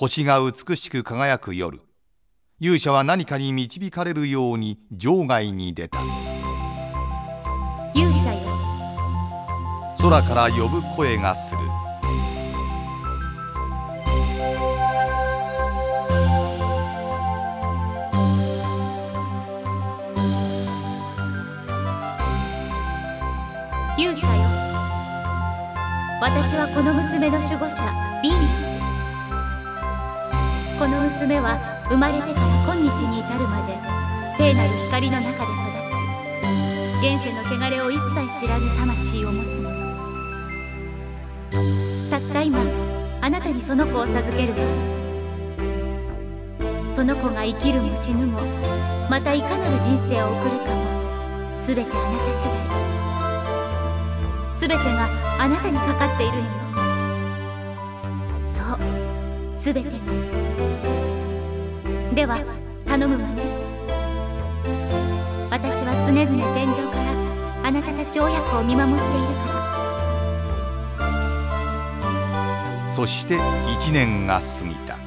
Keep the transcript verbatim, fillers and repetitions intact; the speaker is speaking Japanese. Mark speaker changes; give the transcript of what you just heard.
Speaker 1: 星が美しく輝く夜、勇者は何かに導かれるように場外に出た。
Speaker 2: 勇者よ。
Speaker 1: 空から呼ぶ声がする。
Speaker 2: 勇者よ。私はこの娘の守護者ヴィーナス。この娘は生まれてから今日に至るまで聖なる光の中で育ち、現世の汚れを一切知らぬ魂を持つ者。たった今あなたにその子を授けるわ。その子が生きるも死ぬも、またいかなる人生を送るかも、すべてあなた次第。すべてがあなたにかかっているのよ。そう、すべてが。では頼むわね。私は常々天上からあなたたち親子を見守っているから。
Speaker 1: そして一年が過ぎた。